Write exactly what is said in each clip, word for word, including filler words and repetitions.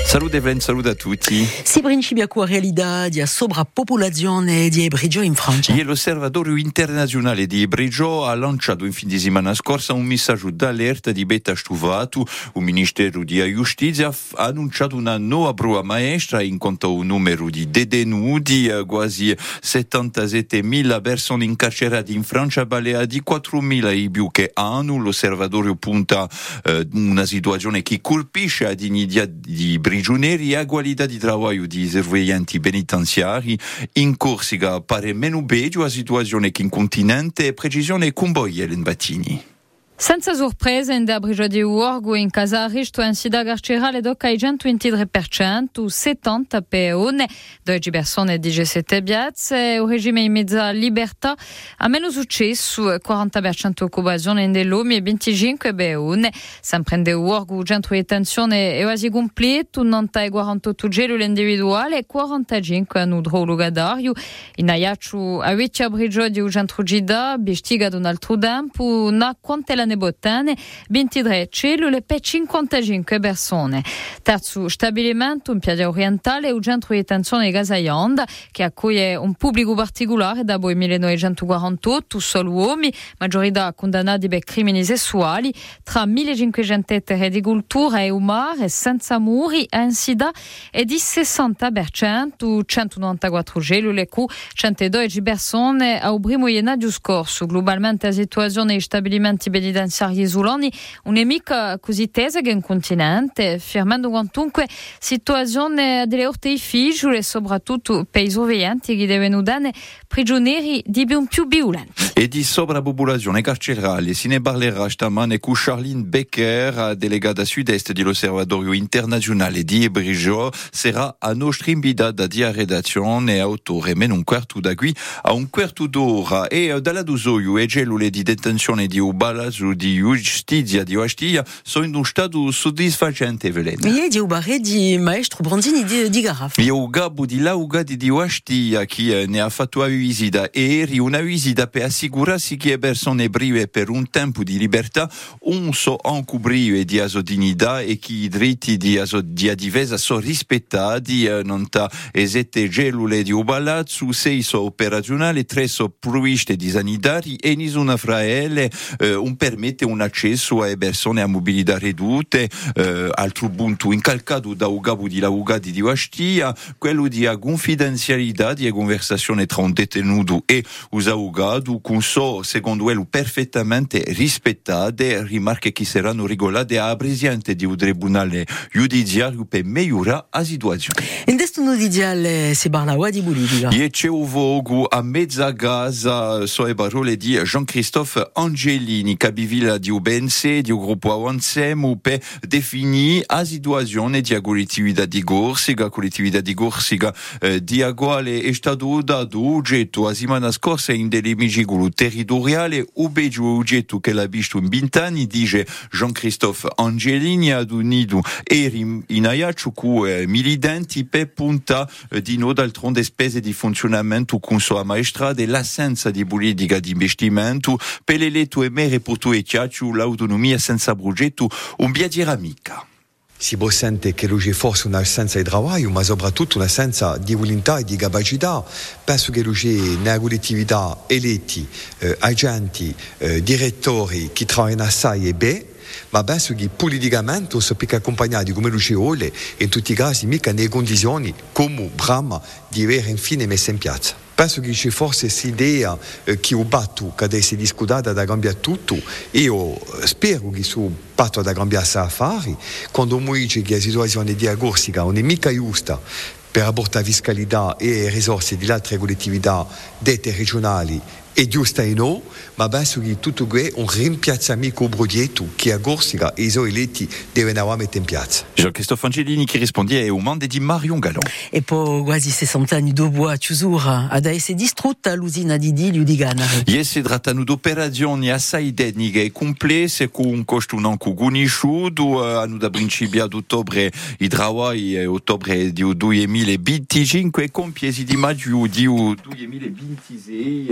Salute Vlen, salute a tutti. Si principia qua realidad di sovrapopolazione di Ebrigio in Francia. E l'Osservatorio internazionale di Ebrigio ha lanciato in fin di settimana scorsa un messaggio d'allerta di beta stuvato. Il Ministero di Giustizia ha annunciato una nuova prova maestra in conto a un numero di detenuti, quasi settantasettemila persone incarcerate in Francia, balea di quattromila in più che hanno. L'Osservatorio punta eh, una situazione che colpisce la dignità di prigionieri e a qualità di lavoro di sorveglianti penitenziari. In Corsica pare meno peggio la situazione che in continente. Precisione con voi, Ellen Battini. Senza sorprese, in Ebrigio di Uorgo in Casarich tu insida carcerale do ai centoventitré per cento, settanta peone, dodici persone diciassette piazze, il regime in mezza libertà ha meno successo, quaranta per cento occupazione in dell'uomo e venticinque peone. Sempre in Uorgo, centro di detenzione è quasi completo, novanta e quarantotto cellule individuali e quarantacinque a nudrologa d'ario. In Aiaccio, a vecchia Ebrigio di un centro Gida, bestiga d'un altro tempo, una quantela Bottane, ventitré cellule per cinquantacinque persone. Terzo stabilimento in Piazza Orientale, il centro di detenzione di Casaianda, che accoglie un pubblico particolare da poi millenovecentoquarantotto, solo uomini, maggiorità condannati per crimini sessuali, tra millecinquecento ettari di cultura e un mare senza muri, insida e di sessanta per cento, centonovantaquattro cellule con centododici persone al primo gennaio scorso. Globalmente la situazione degli stabilimenti penitenziari isolani non è mica così tesa che in continente, firmando quantunque situazione delle orte difficili e soprattutto per i sorveglianti che devono dare prigionieri di più più violenti. E di sovrapopolazione carceraria se ne parlerà stamane con Charlene Becker, delegata sud-est dell'Osservatorio internazionale di Ebrigio. Sarà a nostra invitata di redazione e autore meno un quarto da qui a un quarto d'ora. E dalla Dusoio e cellule di detenzione di Ubalazo di giustizia di Ostia sono in uno stato soddisfacente, Velena. E di Ubare di maestro Bronzini di, di Garaf. E o Gabo di Lauga di Ostia che ne ha fatto una visita e eri una visita per assicurarsi che le persone prive per un tempo di libertà non sono incobrite di aso dignità e che i diritti di aso di difesa sono rispettati. Non ta esette cellule di Ubalazzo, sei sono operazionali, tre sono provviste di sanitari e nessuna fra elle eh, un permette un accesso a persone a mobilità ridotte. Eh, altro punto incalcato da un capo di Laugati di Ostia, quello di confidenzialità di conversazione tra un detenuto e un avvocato, con so, secondo lui, perfettamente rispettate, rimarche che saranno regolate a presente di un tribunale giudiziario per migliorare la situazione. In questo giudiziale si parla di politica. E c'è un vogo a mezza casa, so le parole di Jean-Christophe Angelini, capivilla di U B N C, di un gruppo Avanzemo, per definire la situazione di collettività di Corsica, collettività di Corsica eh, di quale è stato dato oggetto la settimana scorsa in dell'emiciclo territoriale, o peggio oggetto che l'ha visto in vent'anni, dice Jean-Christophe Angelini, ad unito eri in Aiaccio con eh, militanti per punta eh, di no d'altronde spese di funzionamento con sua maestrata e l'assenza di politica di investimento per l'eletto e mere porto e chiaccio l'autonomia senza progetto un via di amica. Si può sentire che c'è forse un'assenza di lavoro, ma soprattutto un'assenza di volontà e di capacità. Penso che c'è nella collettività eletti, eh, agenti, eh, direttori che lavorano assai e bene, ma penso che politicamente si può accompagnare come c'è ora, in tutti i casi mica nelle condizioni come Brahma di avere infine messo in piazza. Penso che c'è forse questa idea eh, che ho battuto, che adesso è discutata da cambiare tutto, e io spero che sul patto da cambiare questi affari, quando mi dice che la situazione di Corsica non è mica giusta per apportare fiscalità e risorse di altre collettività dette regionali, è giusta e no, ma penso che tutto questo è un rimpiazzamento progetto che a Corsica e i suoi eletti devono mettere in piazza. Jean-Christophe Angelini che risponde a un mande di Marion Galon. E poi quasi sessanta anni dopo, chiusura, ad essere distrutta l'usina di Dilio di Gana. E si trattano di operazioni assai tecniche e complesse con un costo non conosciuto. Hanno da principio ad ottobre i lavori e ottobre di duemilaventicinque con piesi di maggio di duemilaventisei qualche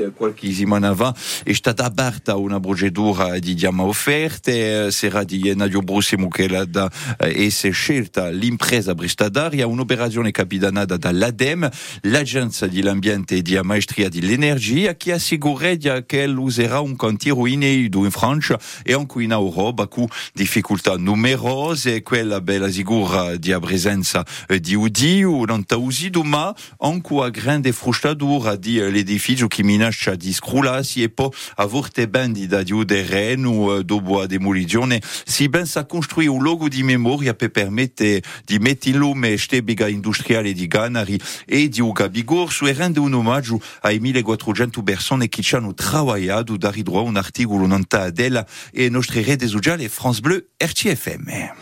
pochi settimana è stata aperta una procedura di chiama offerte, sarà di Nadio Brussimo che la da essere scelta l'impresa prestataria, un'operazione capitanata dall'Adem, l'Agenzia dell'Ambiente e di Maestria dell'Energia, che assicura che userà un cantiere inédito in Francia e anche in Europa con difficoltà numerose, quella bella sicura di presenza di udio, non ta usido, ma anche a grande frustratura di l'edificio che minaccia di scrollarsi e poi a volte bandida di terreno dopo la demolizione. Si pensa a costruire un luogo di memoria per permettere di mettere in lume stebiga industriale di Ganari e di Uga Bigorso e rendere un omaggio ai millequattrocento persone che ci hanno lavorato da ridroit un articolo non ta della e nostre rete sociali France Bleu R T F M.